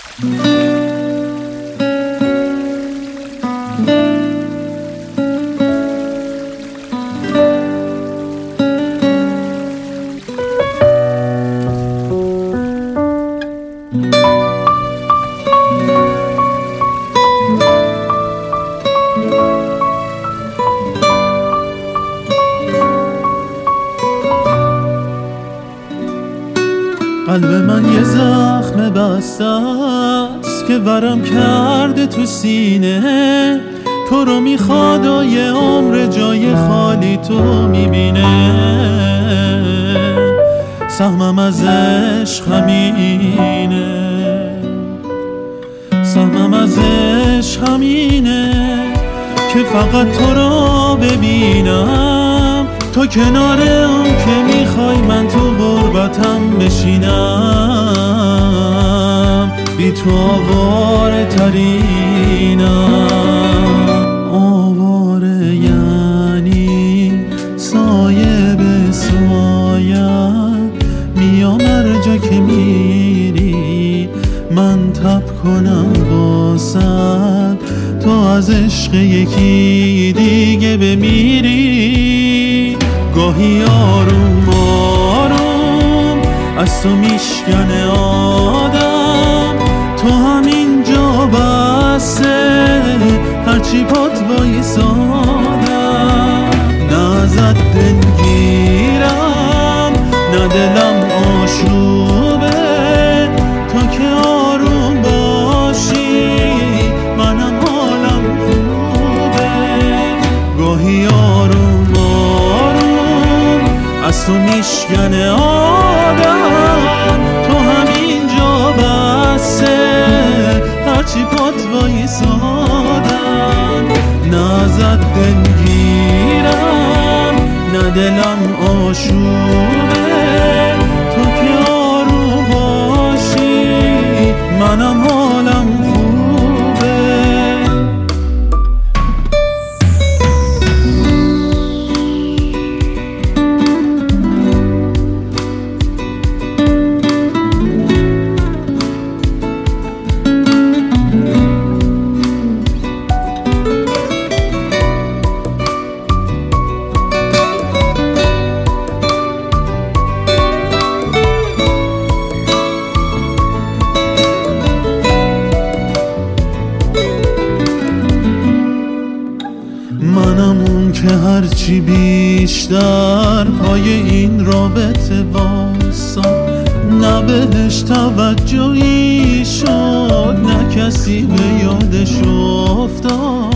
قلب من یه زخم بسته است که ورم کرده تو سینه، تو رو میخواد و یه عمر جای خالی تو میبینه. سهمم از عشق همینه، سهمم از عشق همینه که فقط تو رو ببینم، تو کنار اون که میخوای من تو غربتم بشینم، بی تو آواره ترینم. آواره یعنی سایه به سایه، میام هر جا که میری من تب کنم واسد، تو از عشق یکی دیگه بمیری. گاهی آروم آروم از تو میشکنه آدم، تو همینجا بسه هرچی پات وایسادم. نه ازت دلگیرم نه دلم آشوبه، تو که آروم باشی منم حالم خوبه. گاهی آروم از تو میشکنه آدم، تو همینجا بسه هرچی پات وایسادم. نه ازت دلگیرم نه دلم آشوبه، تو که آروم باشی منم حالم خوبه. منم اون که هرچی بیشتر پای این رابطه واسم، نه بهش توجهی شد نه کسی به یادش افتاد.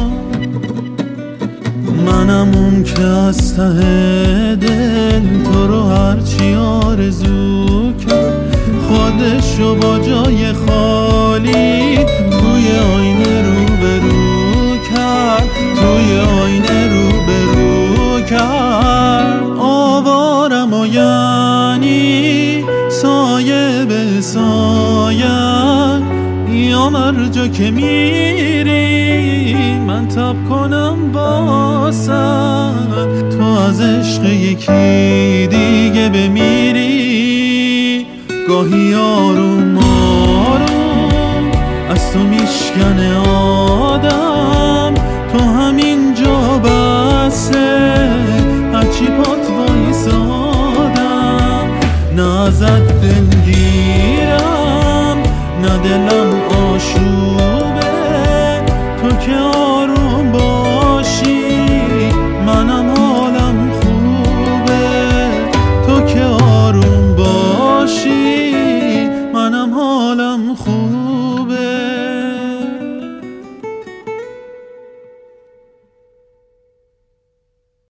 منم اون که از ته دل تو رو هرچی آرزو کرد، خودشو با جای خالی توی آینه روبرو کرد، توی آینه روبرو کرد. آوارم و یعنی سایه به سایه، یا هر جا که میری من تب کنم باسد، تو از عشق یکی دیگه بمیری. گاهی آروم آروم از تو میشکنه آدم، تو همینجا بسه هرچی پات وایسادم. نه ازت دلگیرم نه دلم